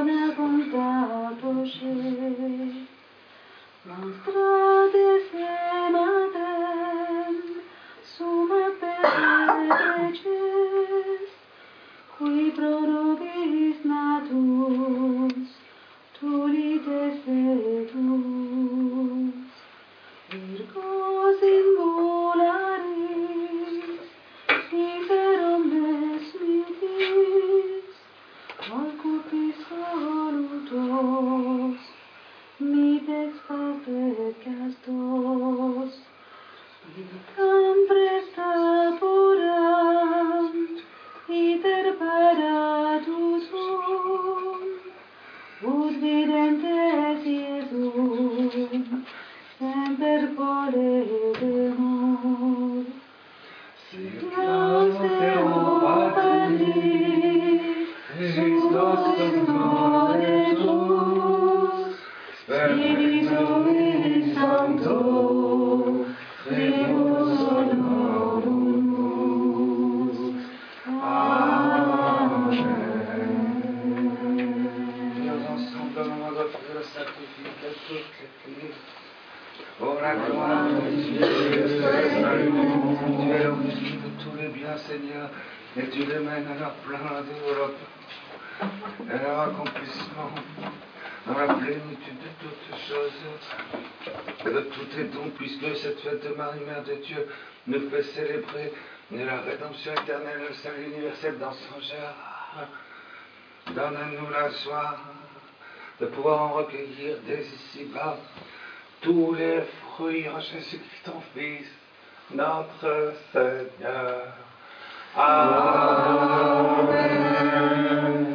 una bontà dolce, la strada se madrem, suma per preces, qui pro nobis natus, tulites vetus, virgo singularis, miser omnes mitis, ocupis solutos, mites pauper castos, vitam presta porant, iter paratus ut videntes Iesum, semper volegemur. Sic Deo Patris, Christus Dominus, Spiritus Sancto, Primus honorum. Le sacrificateur chrétien. Ora gloire à Dieu, tu es l'origine de tous les biens, Seigneur, et tu les mènes à leur plein développement, à leur accomplissement, dans la plénitude de toutes choses, et de tous tes dons, puisque cette fête de Marie, Mère de Dieu, nous fait célébrer la rédemption éternelle, le salut universel dans son genre. Donne-nous la joie de pouvoir en recueillir dès ici-bas tous les fruits en Jésus-Christ, ton Fils, notre Seigneur. Amen.